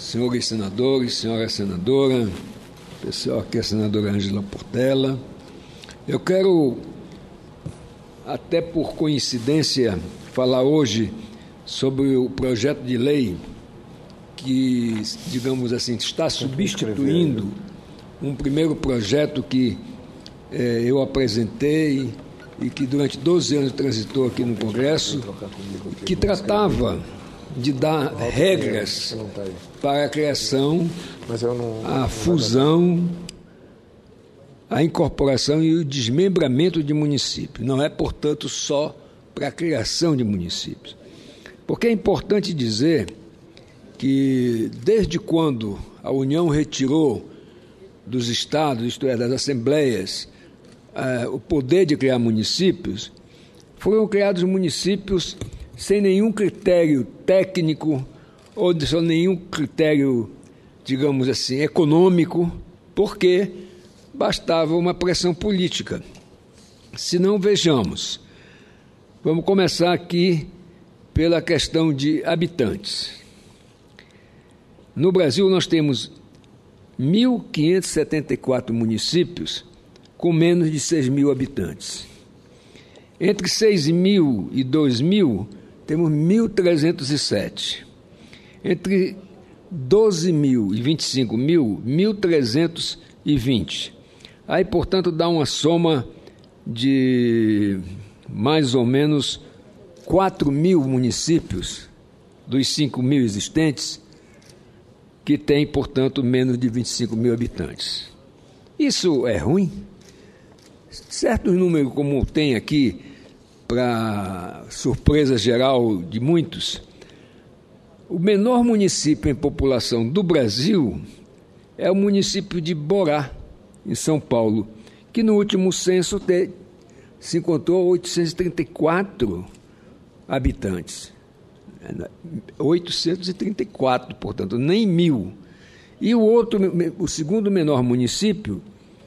senhores senadores, senhora senadora, pessoal aqui, a senadora Ângela Portela. Eu quero, até por coincidência, falar hoje sobre o projeto de lei que, digamos assim, está substituindo um primeiro projeto que eu apresentei e que durante 12 anos transitou aqui no Congresso, que tratava de dar regras para a criação, a fusão, a incorporação e o desmembramento de municípios. Não é, portanto, só para a criação de municípios. Porque é importante dizer que, desde quando a União retirou dos estados, isto é, das assembleias, o poder de criar municípios, foram criados municípios sem nenhum critério técnico ou sem nenhum critério, digamos assim, econômico, porque bastava uma pressão política. Se não, vejamos. Vamos começar aqui pela questão de habitantes. No Brasil, nós temos 1.574 municípios com menos de 6.000 habitantes. Entre 6.000 e 2.000, temos 1.307. Entre 12.000 e 25.000, 1.320. Aí, portanto, dá uma soma de mais ou menos 4.000 municípios dos 5.000 existentes que têm, portanto, menos de 25.000 habitantes. Isso é ruim? Certo número, como tem aqui, para surpresa geral de muitos, o menor município em população do Brasil é o município de Borá, em São Paulo, que no último censo se encontrou 834 habitantes. 834, portanto, nem 1.000. E o segundo menor município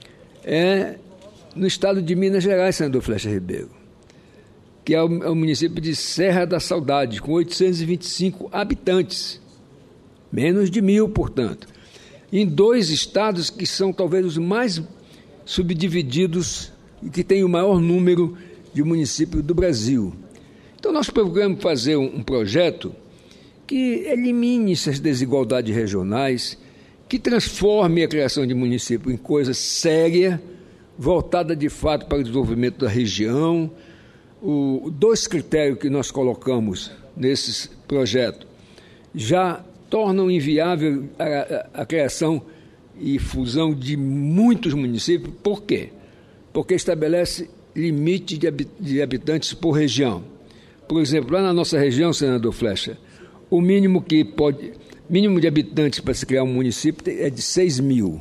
é no estado de Minas Gerais, senador Flecha Ribeiro, que é o município de Serra da Saudade, com 825 habitantes, menos de 1.000, portanto, em dois estados que são talvez os mais subdivididos e que têm o maior número de municípios do Brasil. Então, nós procuramos fazer um projeto que elimine essas desigualdades regionais, que transforme a criação de município em coisa séria, voltada de fato para o desenvolvimento da região. Dois critérios que nós colocamos nesse projeto já tornam inviável a criação e fusão de muitos municípios. Por quê? Porque estabelece limite de habitantes por região. Por exemplo, lá na nossa região, senador Flecha, o mínimo de habitantes para se criar um município é de 6.000.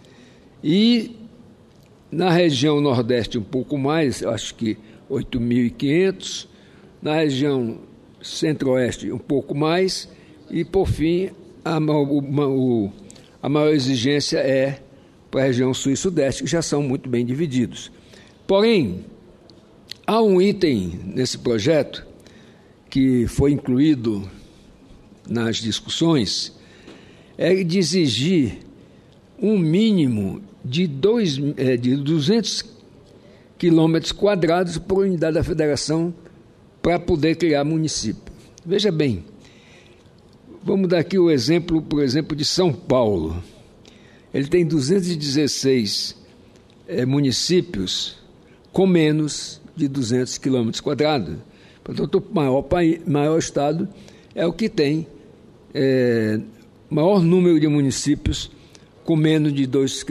E na região Nordeste um pouco mais, acho que 8.500, na região Centro-Oeste um pouco mais, e por fim a maior exigência é para a região Sul e Sudeste, que já são muito bem divididos. Porém, há um item nesse projeto que foi incluído nas discussões, é de exigir um mínimo de 200 quilômetros quadrados por unidade da federação para poder criar município. Veja bem, vamos dar aqui o exemplo, por exemplo, de São Paulo. Ele tem 216 municípios com menos de 200 quilômetros quadrados. Portanto, o maior estado é o que tem maior número de municípios com menos de 200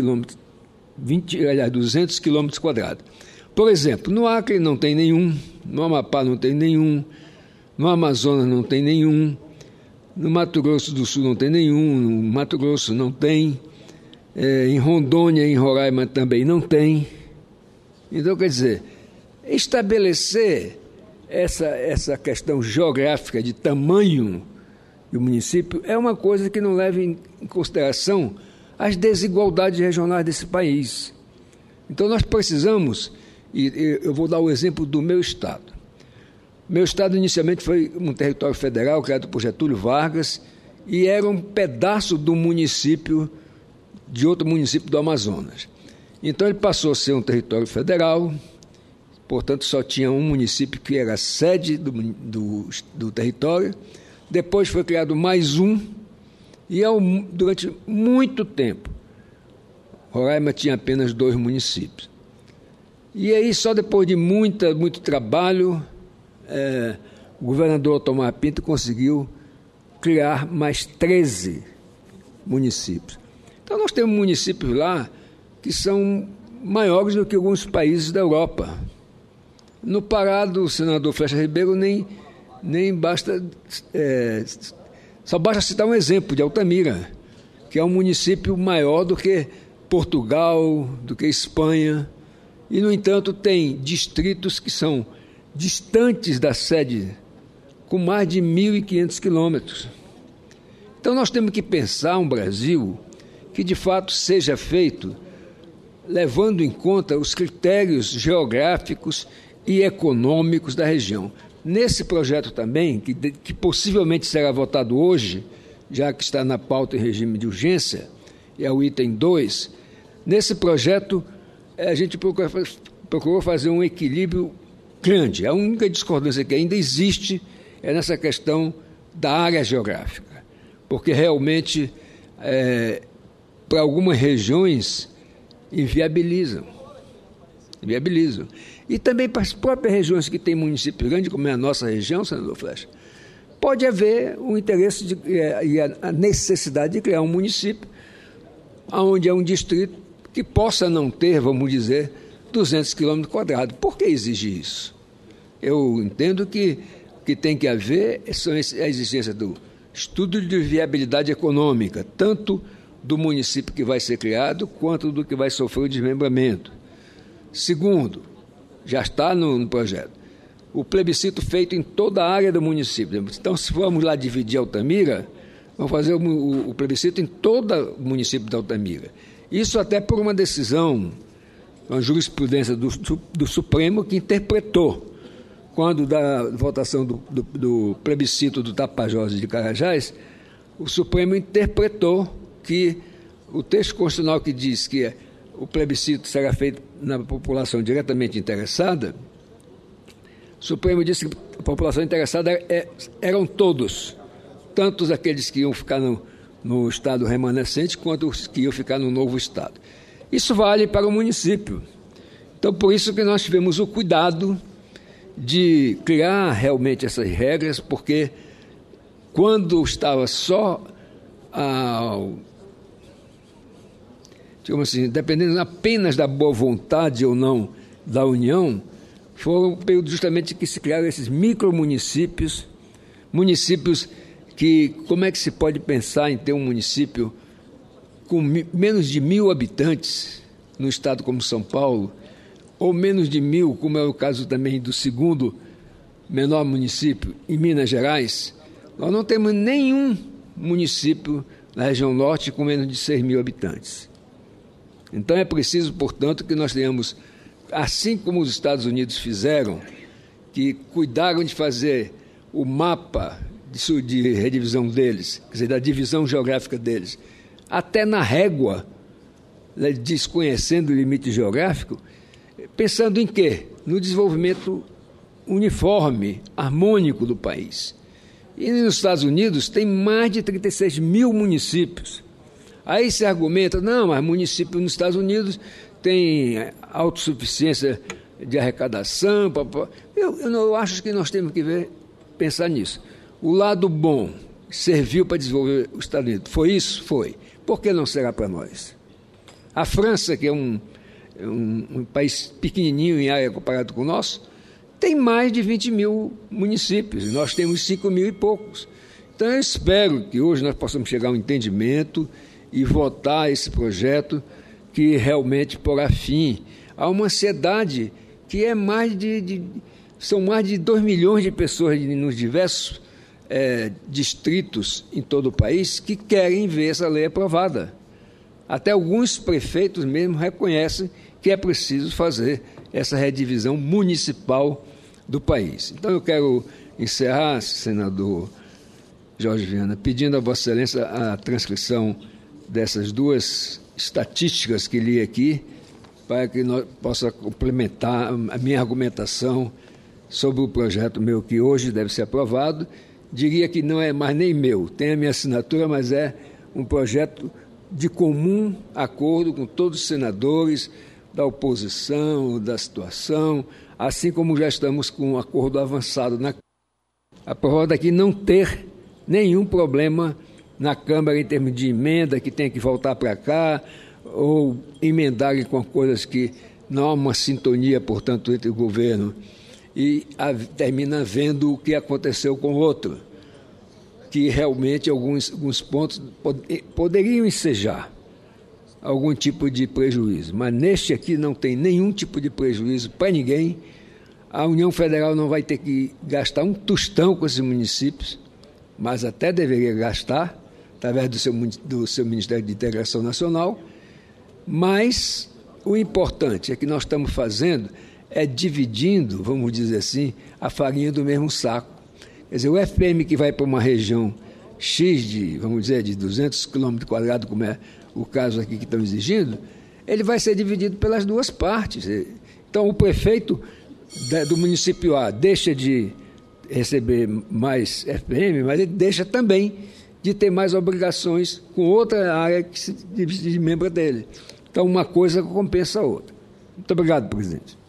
quilômetros quadrados. Por exemplo, no Acre não tem nenhum, no Amapá não tem nenhum, no Amazonas não tem nenhum, no Mato Grosso do Sul não tem nenhum, no Mato Grosso não tem, em Rondônia e em Roraima também não tem. Então, quer dizer, estabelecer essa questão geográfica de tamanho do município é uma coisa que não leva em consideração as desigualdades regionais desse país. Então, nós precisamos, e eu vou dar o exemplo do meu estado. Meu estado inicialmente foi um território federal criado por Getúlio Vargas e era um pedaço do município, de outro município do Amazonas. Então ele passou a ser um território federal, portanto só tinha um município que era a sede do território. Depois foi criado mais um, e durante muito tempo Roraima tinha apenas 2 municípios. E aí, só depois de muito trabalho, o governador Otomar Pinto conseguiu criar mais 13 municípios. Então, nós temos municípios lá que são maiores do que alguns países da Europa. No Pará, do senador Flecha Ribeiro, nem basta... só basta citar um exemplo de Altamira, que é um município maior do que Portugal, do que Espanha, e, no entanto, tem distritos que são distantes da sede, com mais de 1.500 quilômetros. Então, nós temos que pensar um Brasil que, de fato, seja feito levando em conta os critérios geográficos e econômicos da região. Nesse projeto também, que possivelmente será votado hoje, já que está na pauta em regime de urgência, e é o item 2, nesse projeto a gente procurou fazer um equilíbrio grande. A única discordância que ainda existe é nessa questão da área geográfica, porque realmente, para algumas regiões, inviabilizam. E também para as próprias regiões que têm município grande, como é a nossa região, senador Flecha, pode haver o interesse e a necessidade de criar um município onde é um distrito que possa não ter, vamos dizer, 200 quilômetros quadrados. Por que exige isso? Eu entendo que o que tem que haver é a existência do estudo de viabilidade econômica, tanto do município que vai ser criado, quanto do que vai sofrer o desmembramento. Segundo, já está no projeto, o plebiscito feito em toda a área do município. Então, se formos lá dividir Altamira, vamos fazer o plebiscito em todo o município de Altamira. Isso até por uma decisão, uma jurisprudência do Supremo, que interpretou, quando da votação do plebiscito do Tapajós e de Carajás, o Supremo interpretou que o texto constitucional que diz que o plebiscito será feito na população diretamente interessada, o Supremo disse que a população interessada eram todos, tanto aqueles que iam ficar no estado remanescente, quanto os que iam ficar no novo estado. Isso vale para o município. Então, por isso que nós tivemos o cuidado de criar realmente essas regras, porque quando estava só digamos assim, dependendo apenas da boa vontade ou não da União, foi um período justamente que se criaram esses micromunicípios, municípios que, como é que se pode pensar em ter um município com menos de 1.000 habitantes no estado como São Paulo, ou menos de 1.000, como é o caso também do segundo menor município, em Minas Gerais? Nós não temos nenhum município na região norte com menos de 6.000 habitantes. Então é preciso, portanto, que nós tenhamos, assim como os Estados Unidos fizeram, que cuidaram de fazer o mapa de redivisão deles, quer dizer, da divisão geográfica deles, até na régua, desconhecendo o limite geográfico, pensando em quê? No desenvolvimento uniforme, harmônico do país. E nos Estados Unidos tem mais de 36.000 municípios. Aí se argumenta, não, mas município nos Estados Unidos tem autossuficiência de arrecadação. Eu acho que nós temos que pensar nisso. O lado bom serviu para desenvolver os Estados Unidos. Foi isso? Foi. Por que não será para nós? A França, que é um país pequenininho em área comparado com o nosso, tem mais de 20.000 municípios, e nós temos 5.000 e poucos. Então eu espero que hoje nós possamos chegar a um entendimento e votar esse projeto que realmente porá fim a uma ansiedade que é são mais de 2 milhões de pessoas nos diversos distritos em todo o país que querem ver essa lei aprovada. Até alguns prefeitos mesmo reconhecem que é preciso fazer essa redivisão municipal do país. Então eu quero encerrar, senador Jorge Viana, pedindo a Vossa Excelência a transcrição dessas duas estatísticas que li aqui, para que nós possa complementar a minha argumentação sobre o projeto meu, que hoje deve ser aprovado. Diria que não é mais nem meu, tem a minha assinatura, mas é um projeto de comum acordo com todos os senadores da oposição, da situação, assim como já estamos com um acordo avançado na Câmara. Aprovado aqui não ter nenhum problema na Câmara em termos de emenda, que tem que voltar para cá, ou emendarem com coisas que não há uma sintonia, portanto, entre o governo e termina vendo o que aconteceu com o outro, que realmente alguns pontos poderiam ensejar algum tipo de prejuízo, mas neste aqui não tem nenhum tipo de prejuízo para ninguém. A União Federal não vai ter que gastar um tostão com esses municípios, mas até deveria gastar, através do seu Ministério de Integração Nacional. Mas o importante é que nós estamos fazendo é dividindo, vamos dizer assim, a farinha do mesmo saco. Quer dizer, o FPM que vai para uma região X vamos dizer, de 200 km², como é o caso aqui que estão exigindo, ele vai ser dividido pelas duas partes. Então, o prefeito do município A deixa de receber mais FPM, mas ele deixa também de ter mais obrigações com outra área que se desmembra dele. Então, uma coisa compensa a outra. Muito obrigado, presidente.